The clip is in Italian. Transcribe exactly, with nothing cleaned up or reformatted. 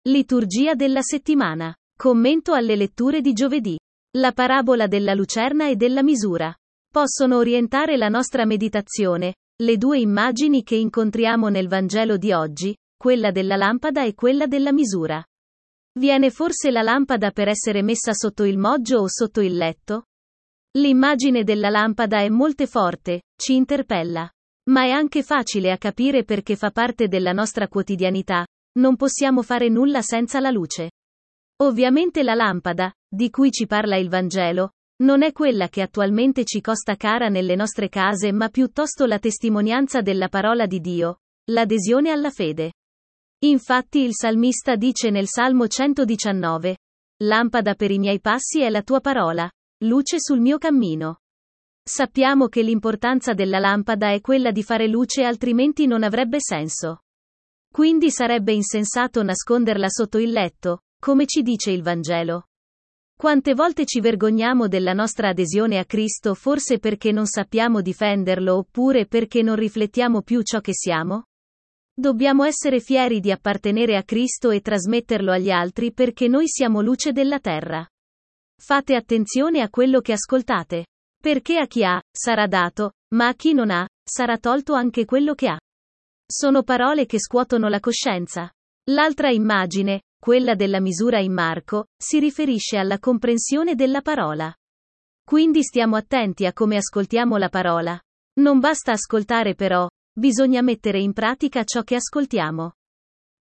Liturgia della settimana. Commento alle letture di giovedì. La parabola della lucerna e della misura. Possono orientare la nostra meditazione, le due immagini che incontriamo nel Vangelo di oggi, quella della lampada e quella della misura. Viene forse la lampada per essere messa sotto il moggio o sotto il letto? L'immagine della lampada è molto forte, ci interpella. Ma è anche facile a capire perché fa parte della nostra quotidianità. Non possiamo fare nulla senza la luce. Ovviamente la lampada, di cui ci parla il Vangelo, non è quella che attualmente ci costa cara nelle nostre case, ma piuttosto la testimonianza della parola di Dio, l'adesione alla fede. Infatti il salmista dice nel Salmo centodiciannove: Lampada per i miei passi è la tua parola, luce sul mio cammino. Sappiamo che l'importanza della lampada è quella di fare luce, altrimenti non avrebbe senso. Quindi sarebbe insensato nasconderla sotto il letto, come ci dice il Vangelo. Quante volte ci vergogniamo della nostra adesione a Cristo, forse perché non sappiamo difenderlo oppure perché non riflettiamo più ciò che siamo? Dobbiamo essere fieri di appartenere a Cristo e trasmetterlo agli altri, perché noi siamo luce della terra. Fate attenzione a quello che ascoltate. Perché a chi ha, sarà dato, ma a chi non ha, sarà tolto anche quello che ha. Sono parole che scuotono la coscienza. L'altra immagine, quella della misura in Marco, si riferisce alla comprensione della parola. Quindi stiamo attenti a come ascoltiamo la parola. Non basta ascoltare però, bisogna mettere in pratica ciò che ascoltiamo.